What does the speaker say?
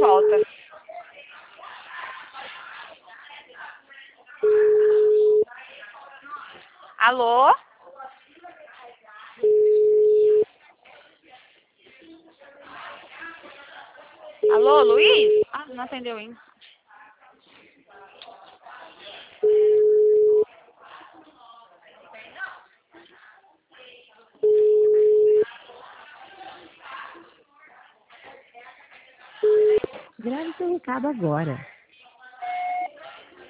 volta. Alô? Alô, Luiz? Ah, não atendeu ainda. Grave seu recado agora.